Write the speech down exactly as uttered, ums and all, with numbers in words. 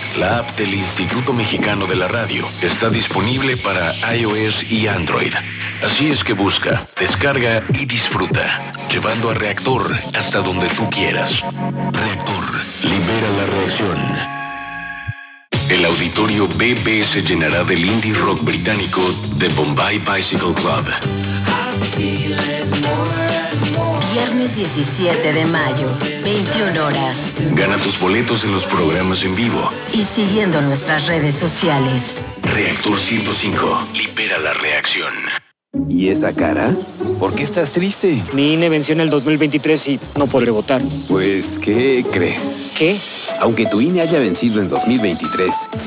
la app del Instituto Mexicano de la Radio, está disponible para iOS y Android. Así es que busca, descarga y disfruta, llevando a Reactor hasta donde tú quieras. Reactor, libera la reacción. El auditorio B B se llenará del indie rock británico The Bombay Bicycle Club. Viernes diecisiete de mayo, veintiuna horas. Gana tus boletos en los programas en vivo. Y siguiendo nuestras redes sociales. Reactor ciento cinco, libera la reacción. ¿Y esa cara? ¿Por qué estás triste? Mi I N E venció en el dos mil veintitrés y no podré votar. Pues, ¿qué crees? ¿Qué? Aunque tu I N E haya vencido en dos mil veintitrés,